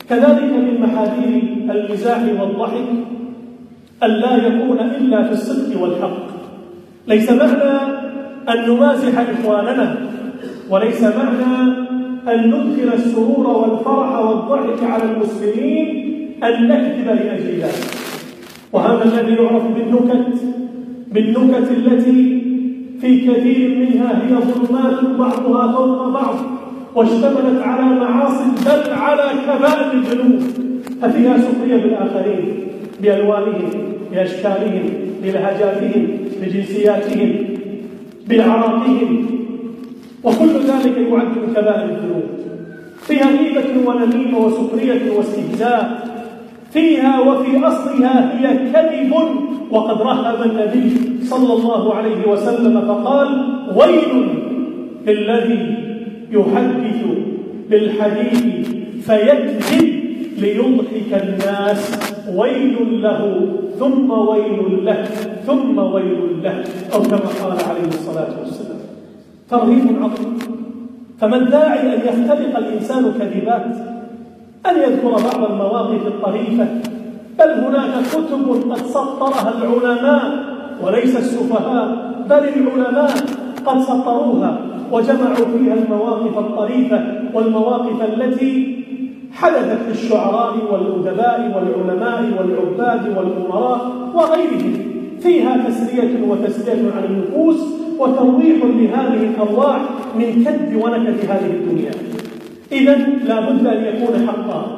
كذلك من محاذير المزاح والضحك أن لا يكون إلا في الصدق والحق. ليس معنى أن نمازح إخواننا، وليس معنى أن ندخل السرور والفرح والضحك على المسلمين أن نكذب لأجل ذلك. وهذا الذي يعرف بالنكت التي في كثير منها هي ظلمات بعضها فوق بعض، واشتملت على معاصي بل على كبائر الذنوب، ففيها سخرية بالآخرين بألوانهم، بأشكالهم، بلهجاتهم، بجنسياتهم، بأعراقهم، وكل ذلك يعد من كبائر الذنوب. فيها غيبة ونميمة وسخرية واستهزاء، فيها وفي أصلها هي كذب. وقد رهب النبي صلى الله عليه وسلم فقال: ويل للذي يحدث بالحديث فيكذب ليضحك الناس، ويل له ثم ويل له ثم ويل له، أو كما قال عليه الصلاة والسلام. ترهيب عظيم. فما الداعي أن يختلق الإنسان كذبات، أن يذكر بعض المواقف الطريفة؟ بل هناك كتب قد سطرها العلماء وليس السفهاء، بل العلماء قد سطروها وجمعوا فيها المواقف الطريفة والمواقف التي حدثت للشعراء والأدباء والعلماء والعباد والأمراء وغيرهم، فيها تسلية وتسلية عن النفوس وترويح لهذه الأرواح من كد ونكد هذه الدنيا. إذن لا بد أن يكون حقا